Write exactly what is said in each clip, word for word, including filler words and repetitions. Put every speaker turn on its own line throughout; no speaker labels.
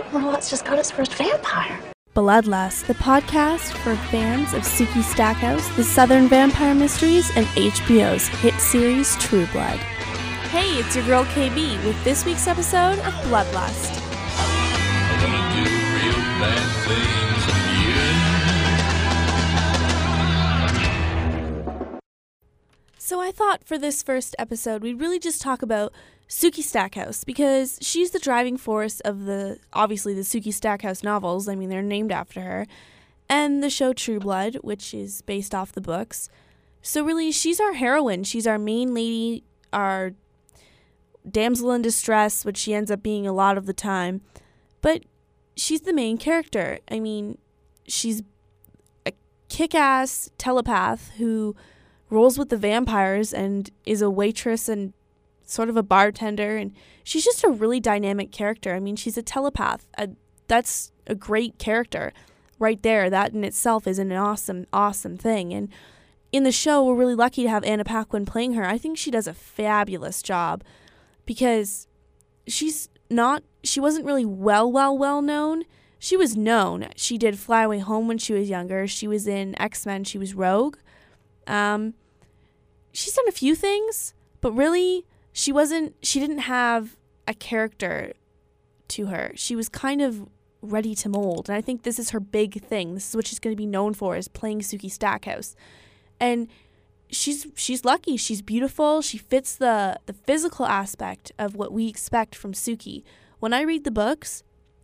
Well, it's just got its first vampire.
Bloodlust, the podcast for fans of Sookie Stackhouse, the Southern Vampire Mysteries, and H B O's hit series True Blood. Hey, it's your girl K B with this week's episode of Bloodlust.
I wanna do real bad things with you.
So I thought for this first episode, we'd really just talk about Sookie Stackhouse, because she's the driving force of the, obviously, the Sookie Stackhouse novels. I mean, they're named after her. And the show True Blood, which is based off the books. So really, she's our heroine. She's our main lady, our damsel in distress, which she ends up being a lot of the time. But she's the main character. I mean, she's a kick-ass telepath who rolls with the vampires and is a waitress and sort of a bartender, and she's just a really dynamic character. I mean, she's a telepath. Uh, that's a great character right there. That in itself is an awesome, awesome thing. And in the show, we're really lucky to have Anna Paquin playing her. I think she does a fabulous job because she's not, she wasn't really well, well, well known. She was known. She did Fly Away Home when she was younger. She was in X-Men. She was Rogue. Um, she's done a few things, but really, She wasn't, she didn't have a character to her. She was kind of ready to mold. And I think this is her big thing. This is what she's going to be known for, is playing Sookie Stackhouse. And she's she's lucky. She's beautiful. She fits the, the physical aspect of what we expect from Sookie. When I read the books,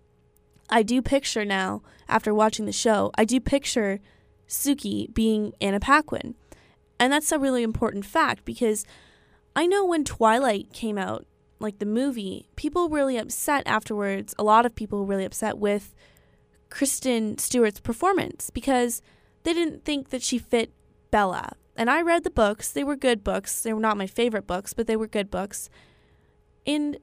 I do picture now, after watching the show, I do picture Sookie being Anna Paquin. And that's a really important fact, because I know when Twilight came out, like the movie, people were really upset afterwards. A lot of people were really upset with Kristen Stewart's performance because they didn't think that she fit Bella. And I read the books. They were good books. They were not my favorite books, but they were good books. And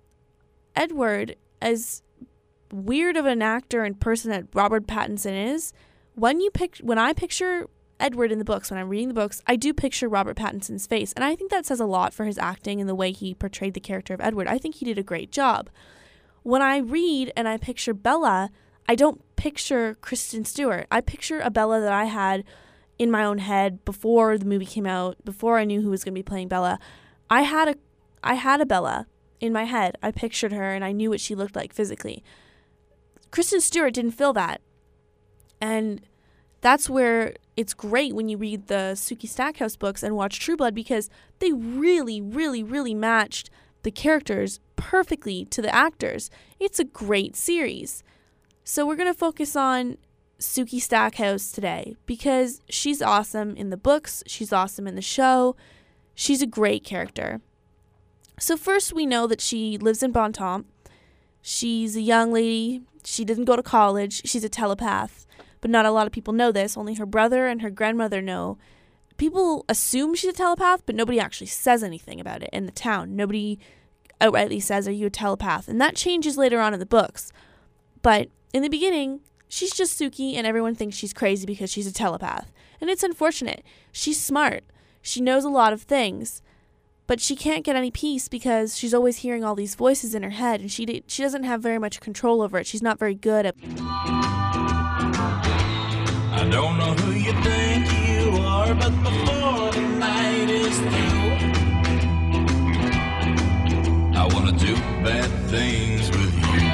Edward, as weird of an actor and person that Robert Pattinson is, when you pic- when I picture Edward in the books, when I'm reading the books, I do picture Robert Pattinson's face. And I think that says a lot for his acting and the way he portrayed the character of Edward. I think he did a great job. When I read and I picture Bella, I don't picture Kristen Stewart. I picture a Bella that I had in my own head before the movie came out, before I knew who was going to be playing Bella. I had a, I had a Bella in my head. I pictured her and I knew what she looked like physically. Kristen Stewart didn't feel that. And that's where it's great when you read the Sookie Stackhouse books and watch True Blood, because they really, really, really matched the characters perfectly to the actors. It's a great series. So we're going to focus on Sookie Stackhouse today because she's awesome in the books. She's awesome in the show. She's a great character. So first, we know that she lives in Bontemps. She's a young lady. She didn't go to college. She's a telepath. But not a lot of people know this. Only her brother and her grandmother know. People assume she's a telepath, but nobody actually says anything about it in the town. Nobody outrightly says, "Are you a telepath?" And that changes later on in the books. But in the beginning, she's just Sookie, and everyone thinks she's crazy because she's a telepath. And it's unfortunate. She's smart. She knows a lot of things. But she can't get any peace because she's always hearing all these voices in her head, and she she doesn't have very much control over it. She's not very good at...
I don't know who you think you are, but before the night is through, I wanna do bad things with you.